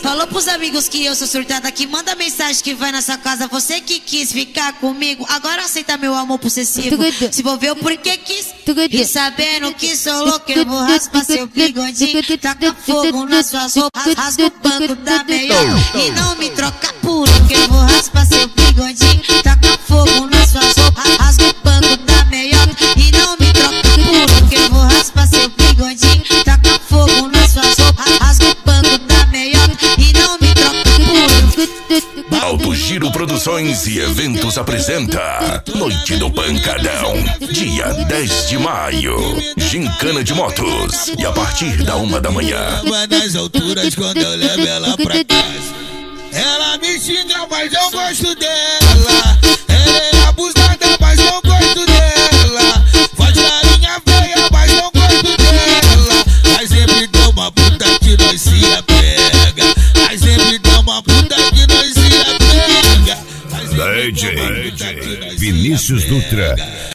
Falou pros amigos que eu sou surtada, que manda mensagem que vai na sua casa. Você que quis ficar comigo, agora aceita meu amor possessivo. Se envolveu porque quis. E sabendo que sou louco, eu vou raspar seu bigodinho. Taca fogo nas suas roupas, rasga o banco da melhor. E não me troca por um, que eu vou raspar seu bigodinho. Taca fogo nas suas roupas, rasga o banco da melhor. E não me troca por um, que eu vou raspar seu bigodinho. Taca fogo nas suas roupas, rasga o banco da melhor. E não me troca por um. Alto Giro Produções e Eventos apresenta Noite do Pancadão, dia 10 de maio, gincana de motos, e a partir da 1 da manhã. Nas alturas quando eu levo ela pra casa, ela me xinga, mas eu gosto dela. Ela é abusada, mas eu gosto dela. Faz carinha feia, mas eu gosto dela. Mas sempre dá uma puta que nós se apega. Mas sempre dá uma puta que nós se apega. DJ Vinícius Dutra.